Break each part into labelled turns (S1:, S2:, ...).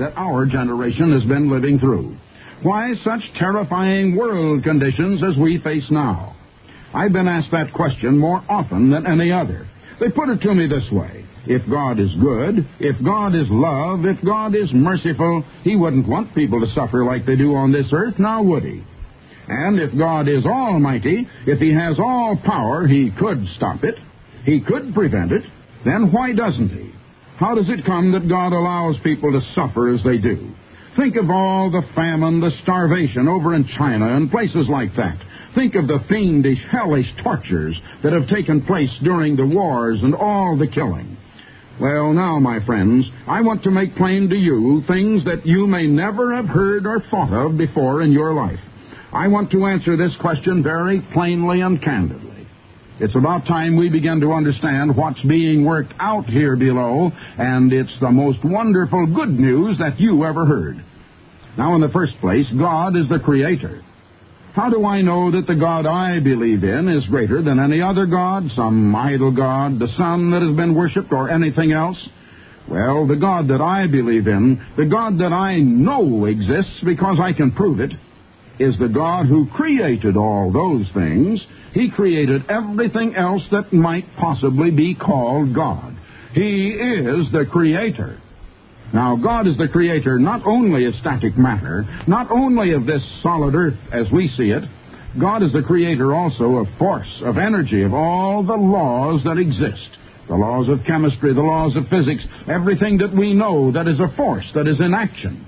S1: that our generation has been living through? Why such terrifying world conditions as we face now? I've been asked that question more often than any other. They put it to me this way: if God is good, if God is love, if God is merciful, He wouldn't want people to suffer like they do on this earth, now would He? And if God is almighty, if He has all power, He could stop it, He could prevent it, then why doesn't He? How does it come that God allows people to suffer as they do? Think of all the famine, the starvation over in China and places like that. Think of the fiendish, hellish tortures that have taken place during the wars and all the killing. Well, now, my friends, I want to make plain to you things that you may never have heard or thought of before in your life. I want to answer this question very plainly and candidly. It's about time we begin to understand what's being worked out here below, and it's the most wonderful good news that you ever heard. Now, in the first place, God is the Creator. How do I know that the God I believe in is greater than any other god, some idol god, the sun that has been worshipped, or anything else? Well, the God that I believe in, the God that I know exists because I can prove it, is the God who created all those things. He created everything else that might possibly be called God. He is the Creator. Now, God is the Creator not only of static matter, not only of this solid earth as we see it. God is the Creator also of force, of energy, of all the laws that exist. The laws of chemistry, the laws of physics, everything that we know that is a force, that is in action.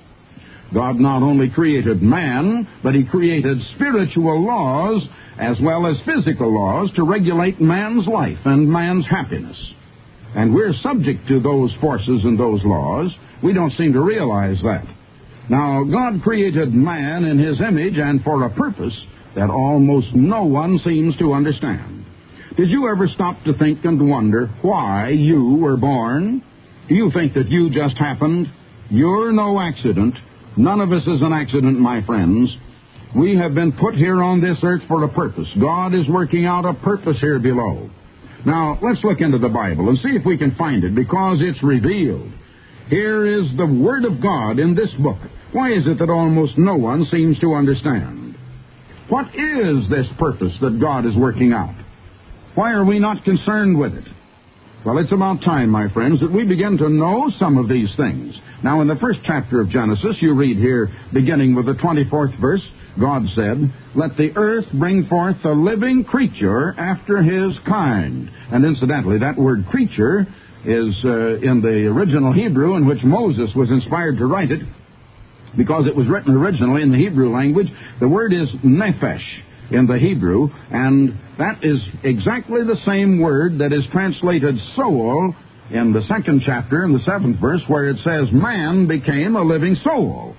S1: God not only created man, but He created spiritual laws as well as physical laws to regulate man's life and man's happiness. And we're subject to those forces and those laws. We don't seem to realize that. Now, God created man in His image and for a purpose that almost no one seems to understand. Did you ever stop to think and wonder why you were born? Do you think that you just happened? You're no accident. None of us is an accident, my friends. We have been put here on this earth for a purpose. God is working out a purpose here below. Now, let's look into the Bible and see if we can find it, because it's revealed. Here is the Word of God in this book. Why is it that almost no one seems to understand? What is this purpose that God is working out? Why are we not concerned with it? Well, it's about time, my friends, that we begin to know some of these things. Now, in the first chapter of Genesis, you read here, beginning with the 24th verse, God said, "Let the earth bring forth a living creature after his kind." And incidentally, that word creature is in the original Hebrew in which Moses was inspired to write it, because it was written originally in the Hebrew language. The word is nephesh in the Hebrew, and that is exactly the same word that is translated soul in the second chapter, in the 7th verse, where it says, "Man became a living soul."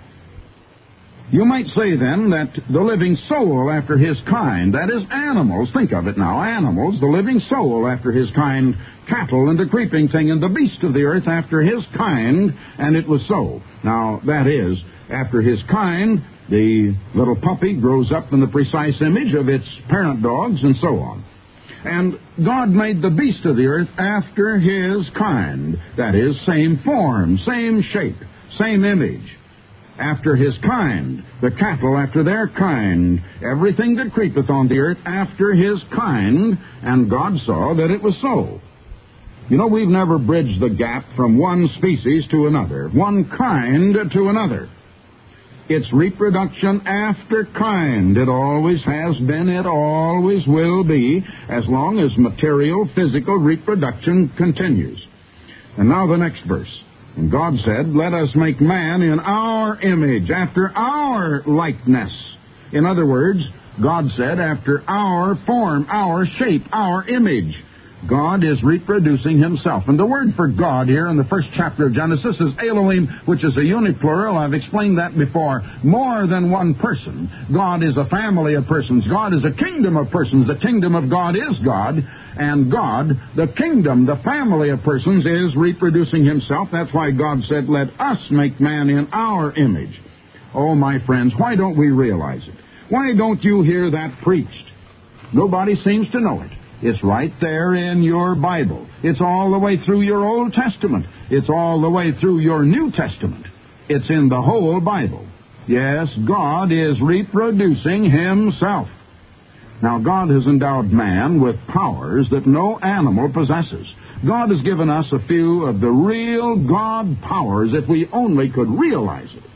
S1: You might say, then, that the living soul after his kind, that is animals, think of it now, animals, the living soul after his kind, cattle and the creeping thing and the beast of the earth after his kind, and it was so. Now, that is, after his kind, the little puppy grows up in the precise image of its parent dogs and so on. And God made the beast of the earth after his kind, that is, same form, same shape, same image. After his kind, the cattle after their kind, everything that creepeth on the earth after his kind, and God saw that it was so. You know, we've never bridged the gap from one species to another, one kind to another. It's reproduction after kind. It always has been, it always will be, as long as material, physical reproduction continues. And now the next verse. And God said, "Let us make man in our image, after our likeness." In other words, God said, after our form, our shape, our image. God is reproducing himself. And the word for God here in the first chapter of Genesis is Elohim, which is a uniplural. I've explained that before. More than one person. God is a family of persons. God is a kingdom of persons. The kingdom of God is God. And God, the kingdom, the family of persons, is reproducing himself. That's why God said, "Let us make man in our image." Oh, my friends, why don't we realize it? Why don't you hear that preached? Nobody seems to know it. It's right there in your Bible. It's all the way through your Old Testament. It's all the way through your New Testament. It's in the whole Bible. Yes, God is reproducing himself. Now, God has endowed man with powers that no animal possesses. God has given us a few of the real God powers if we only could realize it.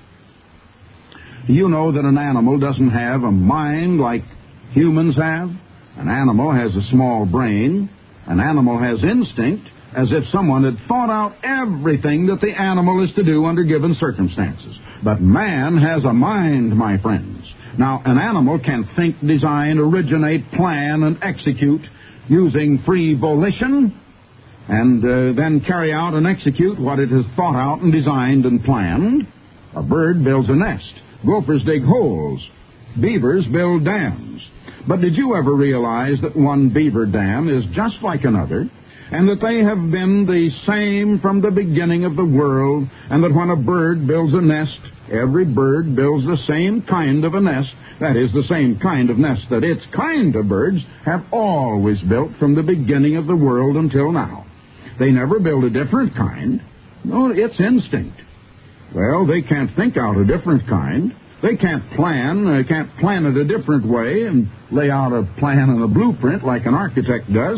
S1: You know that an animal doesn't have a mind like humans have. An animal has a small brain. An animal has instinct, as if someone had thought out everything that the animal is to do under given circumstances. But man has a mind, my friends. Now, an animal can think, design, originate, plan, and execute using free volition, and then carry out and execute what it has thought out and designed and planned. A bird builds a nest. Gophers dig holes. Beavers build dams. But did you ever realize that one beaver dam is just like another, and that they have been the same from the beginning of the world, and that when a bird builds a nest, every bird builds the same kind of a nest, that is, the same kind of nest that its kind of birds have always built from the beginning of the world until now. They never build a different kind. No, it's instinct. Well, they can't think out a different kind. They can't plan it a different way and lay out a plan and a blueprint like an architect does,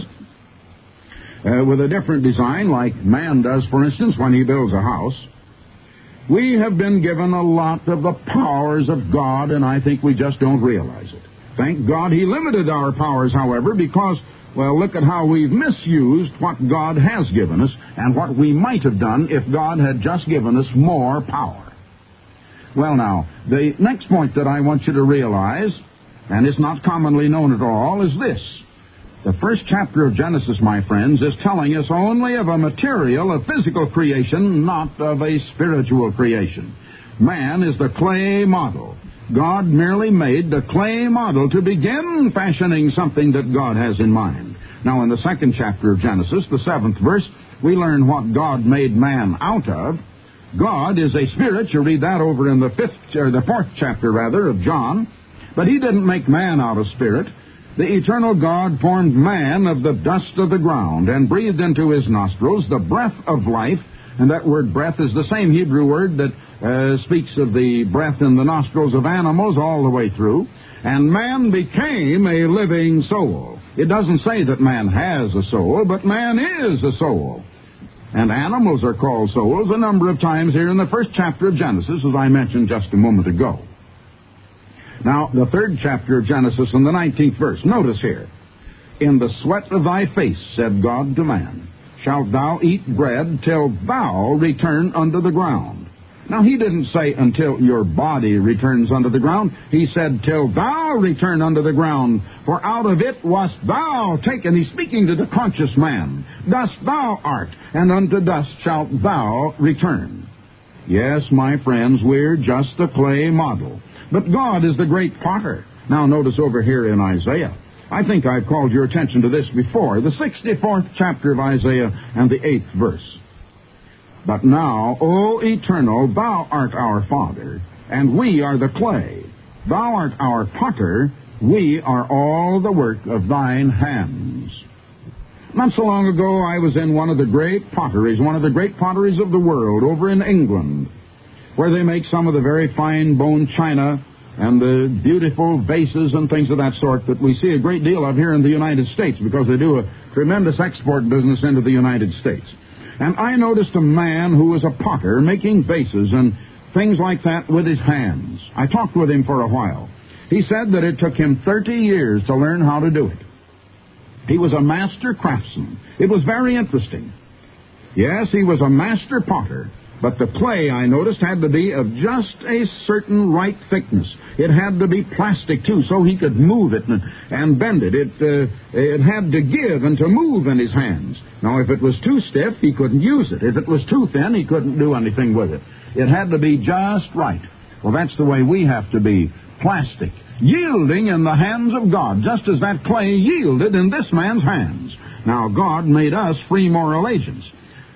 S1: with a different design like man does, for instance, when he builds a house. We have been given a lot of the powers of God, and I think we just don't realize it. Thank God he limited our powers, however, because, well, look at how we've misused what God has given us and what we might have done if God had just given us more power. Well, now, the next point that I want you to realize, and it's not commonly known at all, is this. The first chapter of Genesis, my friends, is telling us only of a material, a physical creation, not of a spiritual creation. Man is the clay model. God merely made the clay model to begin fashioning something that God has in mind. Now, in the second chapter of Genesis, the 7th verse, we learn what God made man out of. God is a spirit. You read that over in the 4th chapter of John. But he didn't make man out of spirit. The eternal God formed man of the dust of the ground and breathed into his nostrils the breath of life. And that word breath is the same Hebrew word that speaks of the breath in the nostrils of animals all the way through. And man became a living soul. It doesn't say that man has a soul, but man is a soul. And animals are called souls a number of times here in the first chapter of Genesis, as I mentioned just a moment ago. Now, the 3rd chapter of Genesis and the 19th verse. Notice here. In the sweat of thy face, said God to man, shalt thou eat bread till thou return unto the ground. Now, he didn't say until your body returns unto the ground. He said, till thou return unto the ground, for out of it wast thou taken. He's speaking to the conscious man. Dust thou art, and unto dust shalt thou return. Yes, my friends, we're just the clay model. But God is the great potter. Now, notice over here in Isaiah. I think I've called your attention to this before. The 64th chapter of Isaiah and the 8th verse. But now, O Eternal, thou art our Father, and we are the clay. Thou art our potter, we are all the work of thine hands. Not so long ago, I was in one of the great potteries of the world, over in England, where they make some of the very fine bone china and the beautiful vases and things of that sort that we see a great deal of here in the United States, because they do a tremendous export business into the United States. And I noticed a man who was a potter making vases and things like that with his hands. I talked with him for a while. He said that it took him 30 years to learn how to do it. He was a master craftsman. It was very interesting. Yes, he was a master potter, but the clay, I noticed, had to be of just a certain right thickness. It had to be plastic, too, so he could move it and bend it. It had to give and to move in his hands. Now, if it was too stiff, he couldn't use it. If it was too thin, he couldn't do anything with it. It had to be just right. Well, that's the way we have to be. Plastic. Yielding in the hands of God, just as that clay yielded in this man's hands. Now, God made us free moral agents.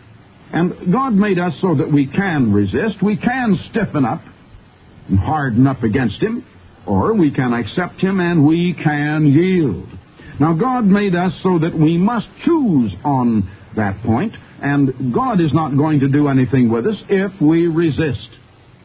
S1: And God made us so that we can resist, we can stiffen up and harden up against him, or we can accept him and we can yield. Now, God made us so that we must choose on that point, and God is not going to do anything with us if we resist.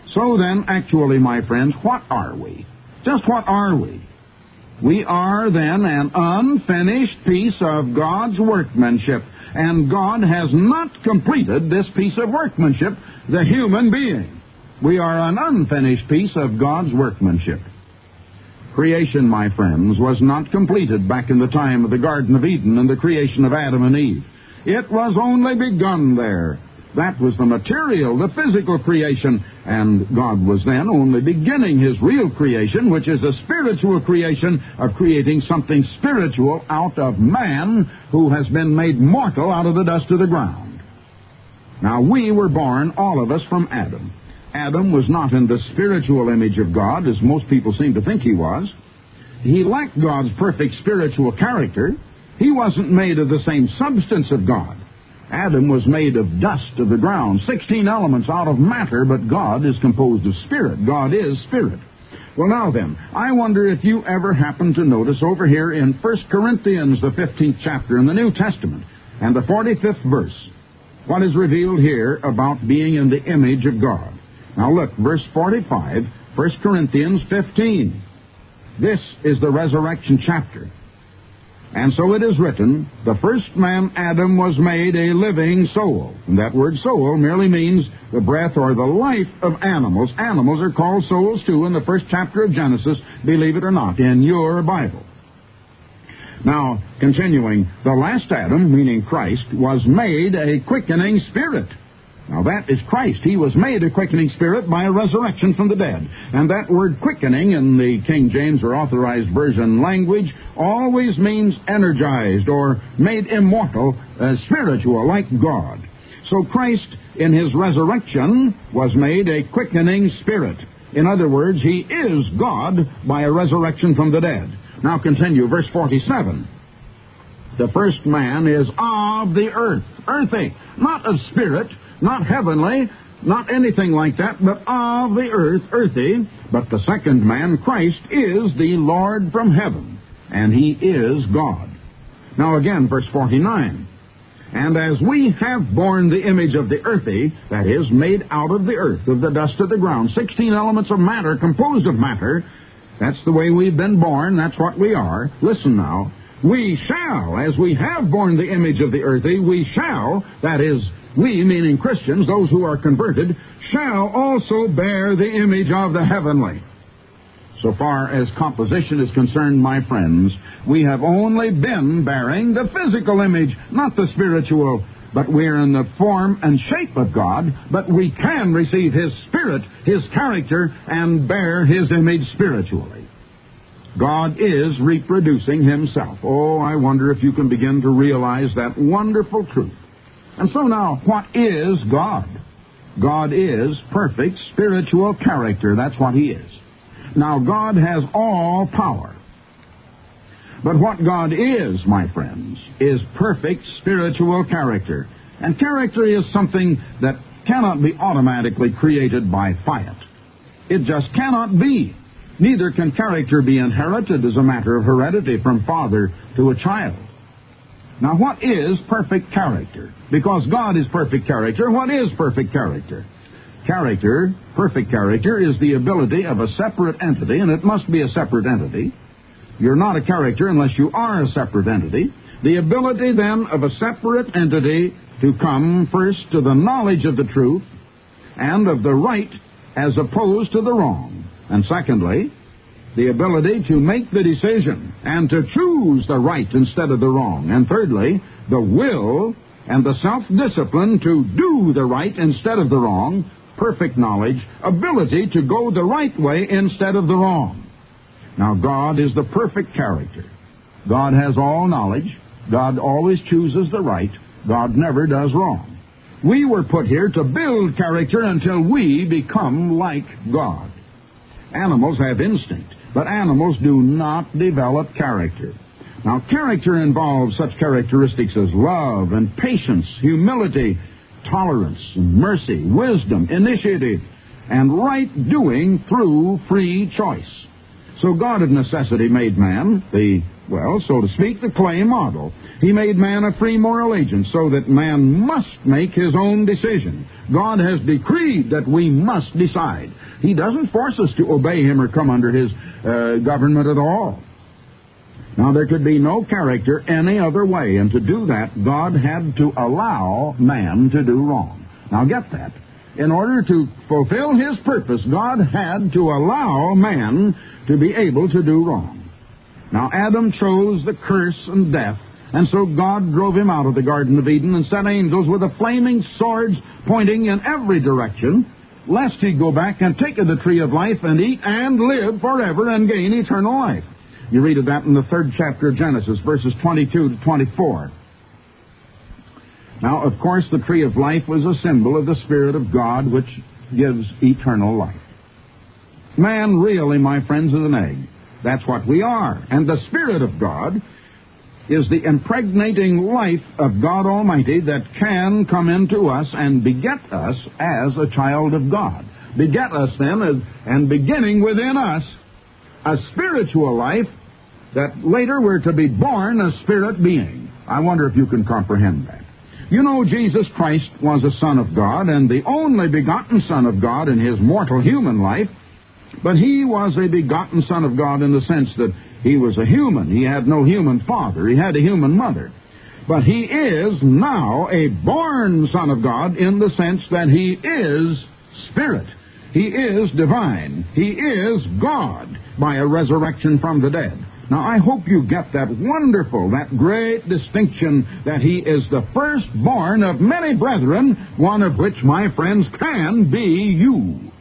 S1: So then, actually, my friends, what are we? Just what are we? We are then an unfinished piece of God's workmanship, and God has not completed this piece of workmanship, the human being. We are an unfinished piece of God's workmanship. Creation, my friends, was not completed back in the time of the Garden of Eden and the creation of Adam and Eve. It was only begun there. That was the material, the physical creation, and God was then only beginning His real creation, which is a spiritual creation of creating something spiritual out of man who has been made mortal out of the dust of the ground. Now, we were born, all of us, from Adam. Adam was not in the spiritual image of God, as most people seem to think he was. He lacked God's perfect spiritual character. He wasn't made of the same substance of God. Adam was made of dust of the ground, 16 elements out of matter, but God is composed of spirit. God is spirit. Well, now then, I wonder if you ever happen to notice over here in 1 Corinthians, the 15th chapter in the New Testament, and the 45th verse, what is revealed here about being in the image of God. Now look, verse 45, 1 Corinthians 15. This is the resurrection chapter. And so it is written, the first man, Adam, was made a living soul. And that word soul merely means the breath or the life of animals. Animals are called souls too in the first chapter of Genesis, believe it or not, in your Bible. Now, continuing, the last Adam, meaning Christ, was made a quickening spirit. Now that is Christ. He was made a quickening spirit by a resurrection from the dead. And that word quickening in the King James or Authorized Version language always means energized or made immortal, spiritual, like God. So Christ, in His resurrection, was made a quickening spirit. In other words, He is God by a resurrection from the dead. Now continue, verse 47. The first man is of the earth, earthy, not of spirit, not heavenly, not anything like that, but of the earth, earthy. But the second man, Christ, is the Lord from heaven, and He is God. Now again, verse 49. And as we have borne the image of the earthy, that is, made out of the earth, of the dust of the ground, 16 elements of matter, composed of matter, that's the way we've been born, that's what we are. Listen now. We shall, as we have borne the image of the earthy, we shall, that is, we, meaning Christians, those who are converted, shall also bear the image of the heavenly. So far as composition is concerned, my friends, we have only been bearing the physical image, not the spiritual, but we're in the form and shape of God, but we can receive His Spirit, His character, and bear His image spiritually. God is reproducing Himself. Oh, I wonder if you can begin to realize that wonderful truth. And so now, what is God? God is perfect spiritual character. That's what He is. Now, God has all power. But what God is, my friends, is perfect spiritual character. And character is something that cannot be automatically created by fiat. It just cannot be. Neither can character be inherited as a matter of heredity from father to a child. Now, what is perfect character? Because God is perfect character, what is perfect character? Character, perfect character, is the ability of a separate entity, and it must be a separate entity. You're not a character unless you are a separate entity. The ability, then, of a separate entity to come first to the knowledge of the truth and of the right as opposed to the wrong. And secondly, the ability to make the decision and to choose the right instead of the wrong. And thirdly, the will and the self-discipline to do the right instead of the wrong, perfect knowledge, ability to go the right way instead of the wrong. Now, God is the perfect character. God has all knowledge. God always chooses the right. God never does wrong. We were put here to build character until we become like God. Animals have instinct, but animals do not develop character. Now, character involves such characteristics as love and patience, humility, tolerance, mercy, wisdom, initiative, and right doing through free choice. So God of necessity made man, the well, so to speak, the clay model. He made man a free moral agent so that man must make his own decision. God has decreed that we must decide. He doesn't force us to obey him or come under his government at all. Now, there could be no character any other way, and to do that, God had to allow man to do wrong. Now, get that. In order to fulfill his purpose, God had to allow man to be able to do wrong. Now, Adam chose the curse and death, and so God drove him out of the Garden of Eden and set angels with the flaming swords pointing in every direction, lest he go back and take of the tree of life and eat and live forever and gain eternal life. You read of that in the 3rd chapter of Genesis, verses 22 to 24. Now, of course, the tree of life was a symbol of the Spirit of God, which gives eternal life. Man really, my friends, is an egg. That's what we are. And the Spirit of God is the impregnating life of God Almighty that can come into us and beget us as a child of God. Beget us then, and beginning within us, a spiritual life that later we're to be born a spirit being. I wonder if you can comprehend that. You know, Jesus Christ was a Son of God and the only begotten Son of God in his mortal human life, but he was a begotten Son of God in the sense that he was a human. He had no human father. He had a human mother. But he is now a born Son of God in the sense that he is Spirit. He is divine. He is God by a resurrection from the dead. Now, I hope you get that wonderful, that great distinction that he is the firstborn of many brethren, one of which, my friends, can be you.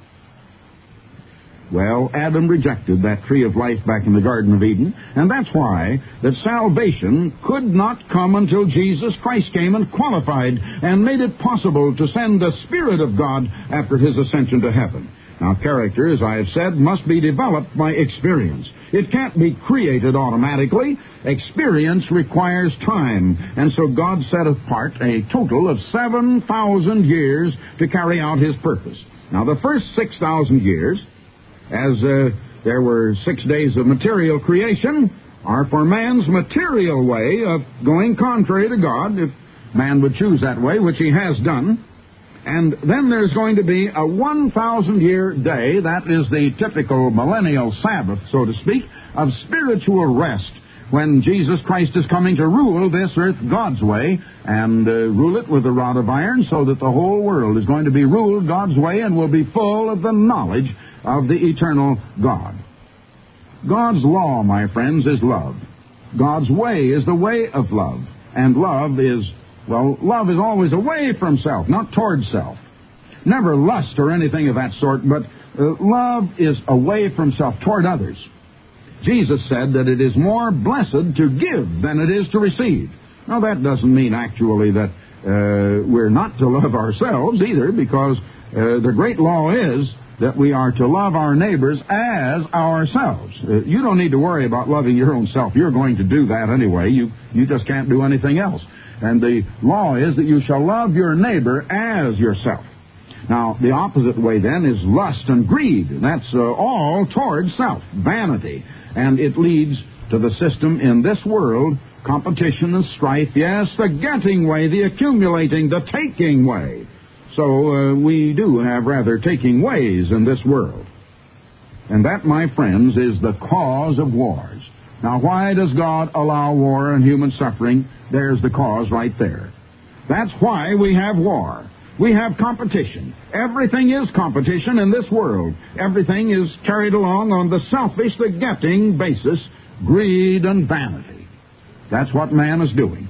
S1: Well, Adam rejected that tree of life back in the Garden of Eden, and that's why that salvation could not come until Jesus Christ came and qualified and made it possible to send the Spirit of God after his ascension to heaven. Now, character, as I have said, must be developed by experience. It can't be created automatically. Experience requires time, and so God set apart a total of 7,000 years to carry out his purpose. Now, the first 6,000 years, as there were 6 days of material creation, are for man's material way of going contrary to God, if man would choose that way, which he has done. And then there's going to be a 1,000-year day, that is the typical millennial Sabbath, so to speak, of spiritual rest, when Jesus Christ is coming to rule this earth God's way, and rule it with a rod of iron, so that the whole world is going to be ruled God's way and will be full of the knowledge of the eternal God. God's law, my friends, is love. God's way is the way of love. And love is always away from self, not toward self. Never lust or anything of that sort, but love is away from self, toward others. Jesus said that it is more blessed to give than it is to receive. Now, that doesn't mean actually that we're not to love ourselves either, because the great law is that we are to love our neighbors as ourselves. You don't need to worry about loving your own self. You're going to do that anyway. You just can't do anything else. And the law is that you shall love your neighbor as yourself. Now, the opposite way then is lust and greed. And that's all toward self, vanity. And it leads to the system in this world, competition and strife. Yes, the getting way, the accumulating, the taking way. So we do have rather taking ways in this world. And that, my friends, is the cause of wars. Now, why does God allow war and human suffering? There's the cause right there. That's why we have war. We have competition. Everything is competition in this world. Everything is carried along on the selfish, the getting basis, greed and vanity. That's what man is doing.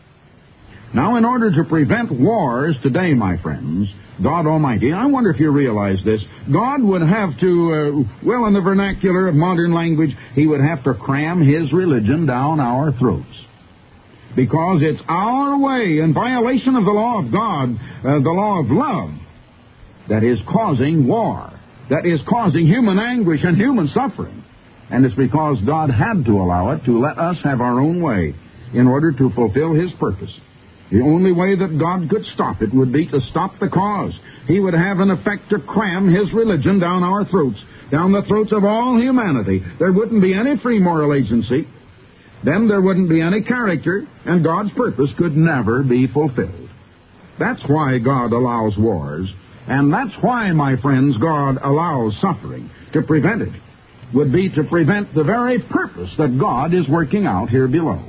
S1: Now, in order to prevent wars today, my friends, God Almighty, I wonder if you realize this, God would have to, in the vernacular of modern language, he would have to cram his religion down our throats. Because it's our way, in violation of the law of God, the law of love, that is causing war, that is causing human anguish and human suffering. And it's because God had to allow it to let us have our own way in order to fulfill his purpose. The only way that God could stop it would be to stop the cause. He would have in effect to cram his religion down our throats, down the throats of all humanity. There wouldn't be any free moral agency. Then there wouldn't be any character, and God's purpose could never be fulfilled. That's why God allows wars, and that's why, my friends, God allows suffering. To prevent it would be to prevent the very purpose that God is working out here below.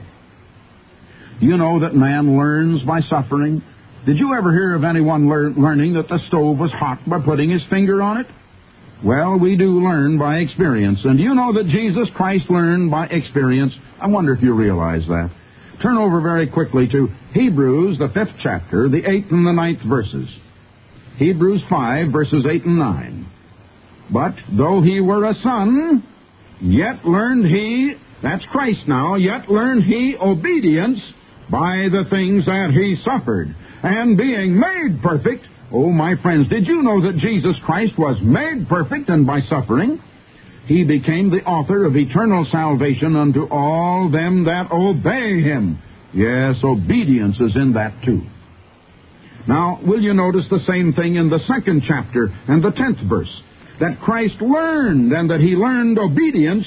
S1: You know that man learns by suffering. Did you ever hear of anyone learning that the stove was hot by putting his finger on it? Well, we do learn by experience. And you know that Jesus Christ learned by experience? I wonder if you realize that. Turn over very quickly to Hebrews, the 5th chapter, the 8th and the 9th verses. Hebrews 5, verses 8 and 9. But though he were a son, yet learned he, that's Christ now, yet learned he obedience by the things that he suffered. And being made perfect, oh, my friends, did you know that Jesus Christ was made perfect, and by suffering he became the author of eternal salvation unto all them that obey him? Yes, obedience is in that too. Now, will you notice the same thing in the 2nd chapter and the 10th verse? That Christ learned, and that he learned obedience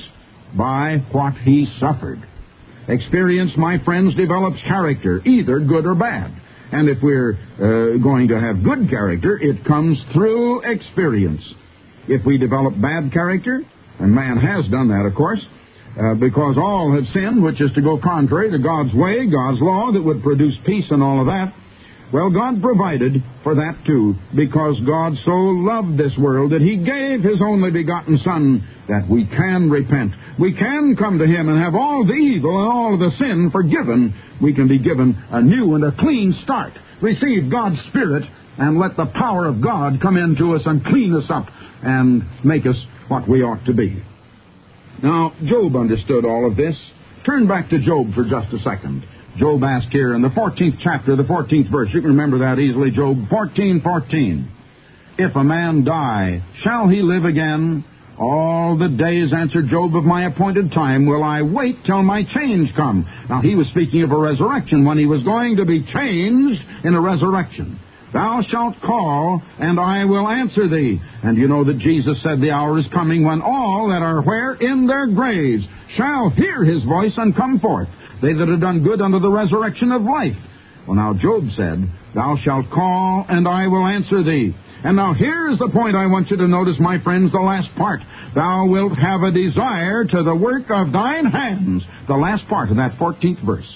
S1: by what he suffered. Experience, my friends, develops character, either good or bad. And if we're going to have good character, it comes through experience. If we develop bad character, and man has done that, of course, because all have sinned, which is to go contrary to God's way, God's law, that would produce peace and all of that. Well, God provided for that too, because God so loved this world that he gave his only begotten Son, that we can repent. We can come to him and have all the evil and all of the sin forgiven. We can be given a new and a clean start. Receive God's Spirit and let the power of God come into us and clean us up and make us what we ought to be. Now, Job understood all of this. Turn back to Job for just a second. Job asked here in the 14th chapter, the 14th verse. You can remember that easily, Job 14:14. If a man die, shall he live again? All the days, answered Job, of my appointed time will I wait till my change come. Now, he was speaking of a resurrection, when he was going to be changed in a resurrection. Thou shalt call, and I will answer thee. And you know that Jesus said the hour is coming when all that are where? In their graves shall hear his voice and come forth, they that have done good unto the resurrection of life. Well, now Job said, Thou shalt call, and I will answer thee. And now here's the point I want you to notice, my friends, the last part. Thou wilt have a desire to the work of thine hands. The last part of that 14th verse.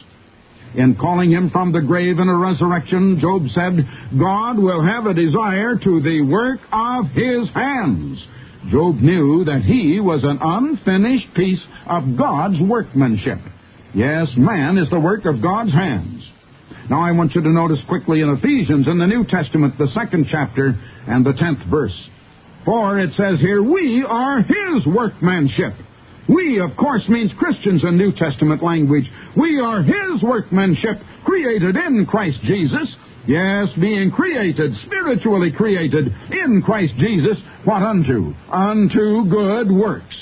S1: In calling him from the grave in a resurrection, Job said, God will have a desire to the work of his hands. Job knew that he was an unfinished piece of God's workmanship. Yes, man is the work of God's hands. Now I want you to notice quickly in Ephesians in the New Testament, the 2nd chapter and the 10th verse. For it says here, we are his workmanship. We, of course, means Christians in New Testament language. We are his workmanship, created in Christ Jesus. Yes, being created, spiritually created in Christ Jesus. What unto? Unto good works.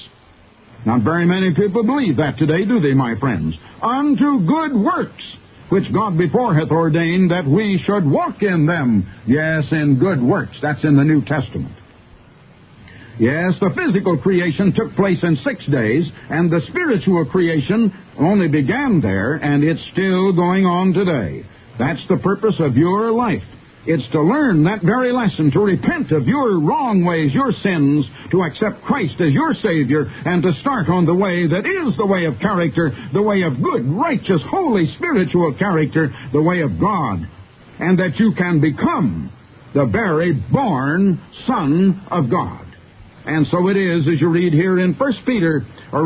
S1: Not very many people believe that today, do they, my friends? Unto good works, which God before hath ordained that we should walk in them. Yes, in good works. That's in the New Testament. Yes, the physical creation took place in 6 days, and the spiritual creation only began there, and it's still going on today. That's the purpose of your life. It's to learn that very lesson, to repent of your wrong ways, your sins, to accept Christ as your Savior, and to start on the way that is the way of character, the way of good, righteous, holy, spiritual character, the way of God, and that you can become the very born Son of God. And so it is, as you read here in 2 Peter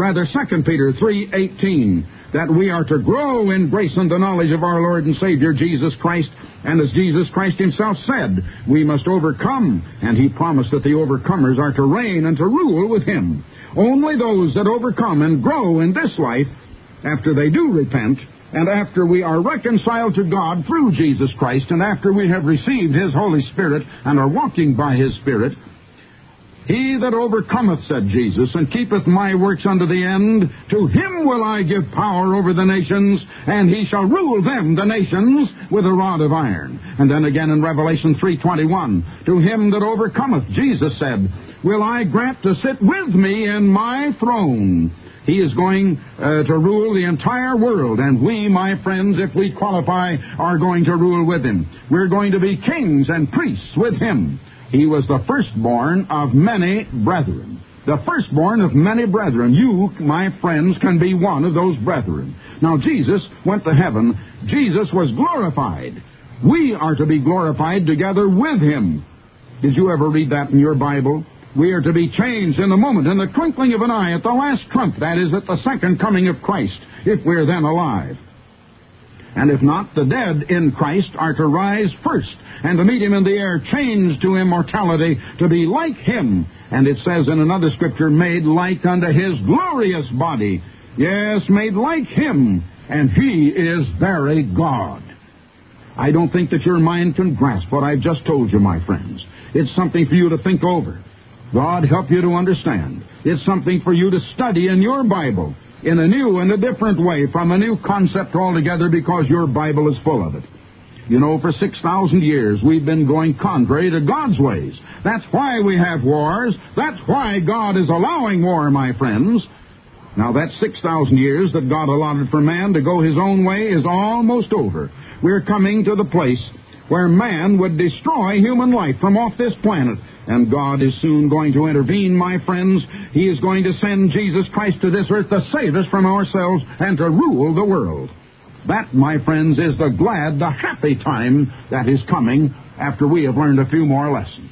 S1: 3:18, that we are to grow in grace and the knowledge of our Lord and Savior, Jesus Christ. And as Jesus Christ himself said, we must overcome, and he promised that the overcomers are to reign and to rule with him. Only those that overcome and grow in this life, after they do repent, and after we are reconciled to God through Jesus Christ, and after we have received his Holy Spirit and are walking by his Spirit, he that overcometh, said Jesus, and keepeth my works unto the end, to him will I give power over the nations, and he shall rule them, the nations, with a rod of iron. And then again in Revelation 3:21, to him that overcometh, Jesus said, will I grant to sit with me in my throne, He is going to rule the entire world, and we, my friends, if we qualify, are going to rule with him. We're going to be kings and priests with him. He was the firstborn of many brethren. The firstborn of many brethren. You, my friends, can be one of those brethren. Now, Jesus went to heaven. Jesus was glorified. We are to be glorified together with him. Did you ever read that in your Bible? We are to be changed in a moment, in the twinkling of an eye, at the last trump, that is, at the second coming of Christ, if we're then alive. And if not, the dead in Christ are to rise first, and to meet him in the air, changed to immortality, to be like him. And it says in another scripture, made like unto his glorious body. Yes, made like him, and he is very God. I don't think that your mind can grasp what I've just told you, my friends. It's something for you to think over. God help you to understand. It's something for you to study in your Bible in a new and a different way, from a new concept altogether, because your Bible is full of it. You know, for 6,000 years we've been going contrary to God's ways. That's why we have wars. That's why God is allowing war, my friends. Now, that 6,000 years that God allotted for man to go his own way is almost over. We're coming to the place where man would destroy human life from off this planet. And God is soon going to intervene, my friends. He is going to send Jesus Christ to this earth to save us from ourselves and to rule the world. That, my friends, is the glad, the happy time that is coming after we have learned a few more lessons.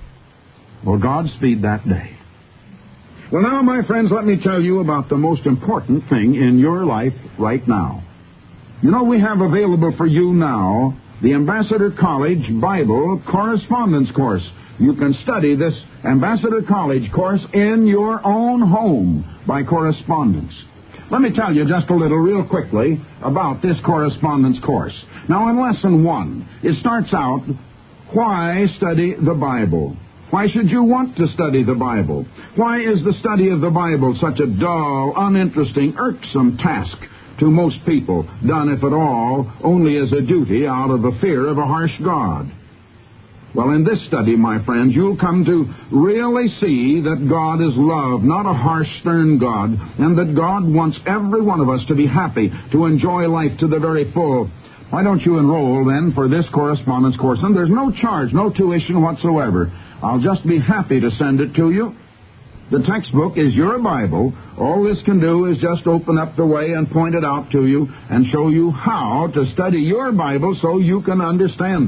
S1: Well, Godspeed that day. Well, now, my friends, let me tell you about the most important thing in your life right now. You know, we have available for you now the Ambassador College Bible Correspondence Course. You can study this Ambassador College course in your own home by correspondence. Let me tell you just a little real quickly about this correspondence course. Now, in Lesson 1, it starts out, why study the Bible? Why should you want to study the Bible? Why is the study of the Bible such a dull, uninteresting, irksome task to most people, done, if at all, only as a duty out of a fear of a harsh God? Well, in this study, my friends, you'll come to really see that God is love, not a harsh, stern God, and that God wants every one of us to be happy, to enjoy life to the very full. Why don't you enroll, then, for this correspondence course? And there's no charge, no tuition whatsoever. I'll just be happy to send it to you. The textbook is your Bible. All this can do is just open up the way and point it out to you and show you how to study your Bible so you can understand it.